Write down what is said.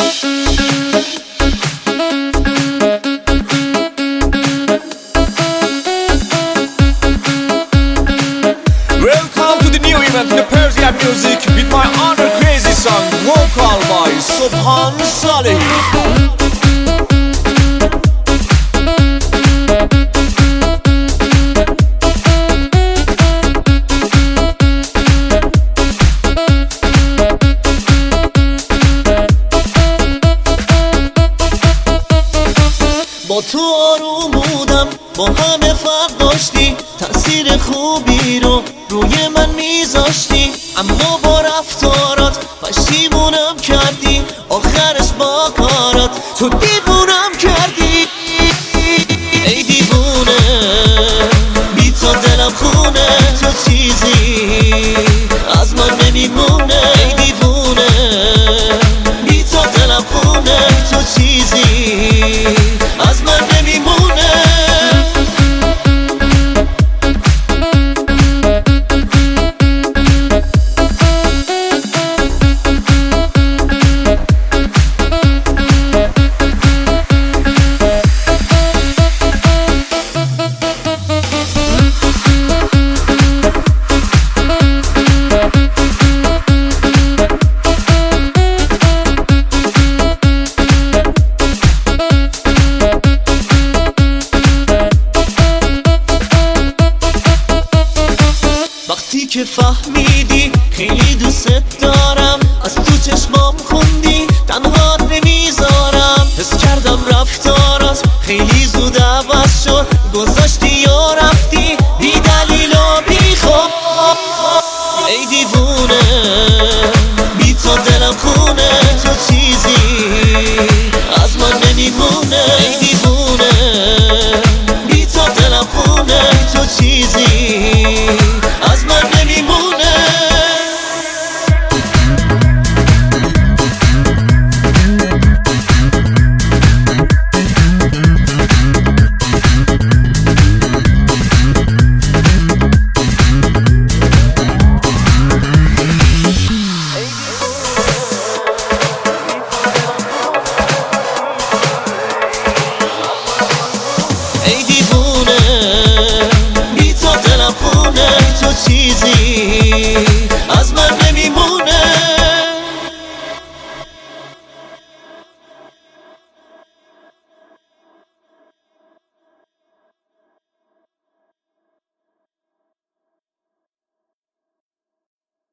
Welcome to the new event, the Persian music, with my other crazy song, vocal by Subhan Saleh. با تو آروم بودم، با همه فرق داشتی، تأثیر خوبی رو روی من میذاشتی، اما با رفتارات پشیمونم کردی، آخرش با کارات تو